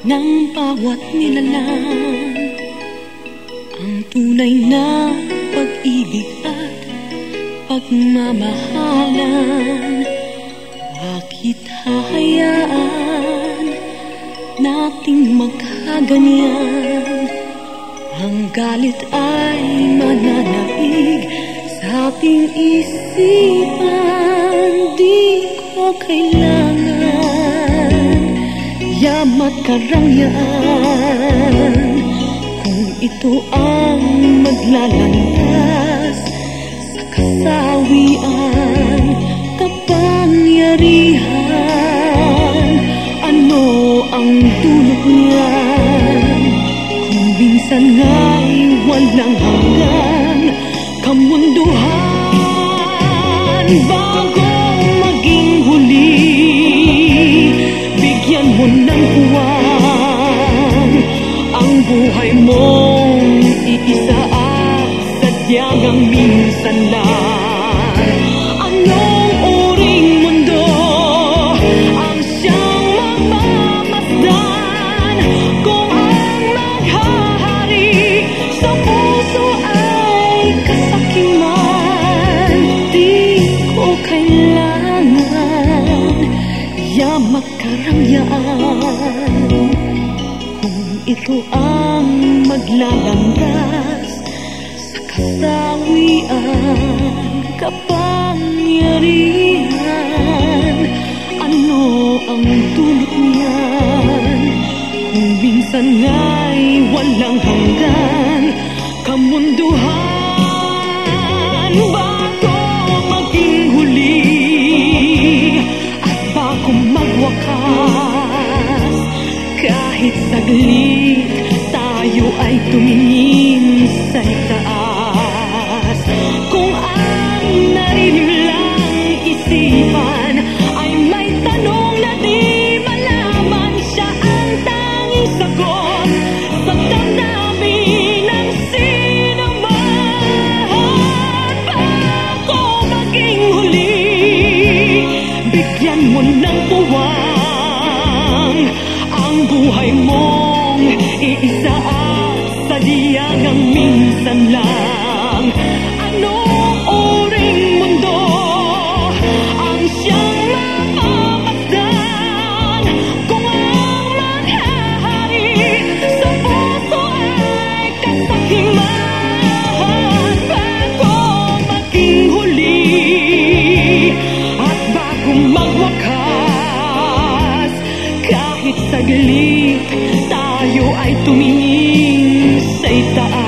ng bawat nilalang, ang tunay na pag-ibig at pagmamahalan. Bakit hahayaan nating magkaganyan? Ang galit ay mananaig sa ating isipan. Di ko kailangan yamat karangyaan kung ito ang maglalandas sa kasawian. Kapangyarihan, ano ang dulot niyan? Kung minsan nga'y walang hanggan kamunduhan. Bago maging huli, bigyan mo ng puwang ang buhay mong iisa at sadyang minsan lang. Anong uring mundo ang siyang mamamasdan kung ang maghahari sa puso ay kasakiman? Di ko kailangan yamak karangyaan kung ito ang maglalandas sa kasawian. Kapangyarihan, ano ang dulot niyan? Kung minsan nga'y walang hanggan kamunduhan. Bago maging huli at bago magwakas, kahit saglit tayo ay tumingin sa itaas. Kung ang narilang isipan ay may tanong na di malaman, siya ang tanging sagot sa damdamin ng sinuman. Bago maging huli, bigyan mo ng puwang ang buhay mong iisa at sadyang minsan lang. Anong uring mundo ang siyang mamamasdan kung ang maghahari sa puso ay kasakiman? Bago maging huli at bago magwakas, kahit saglit tayo ay tumingin sa itaas.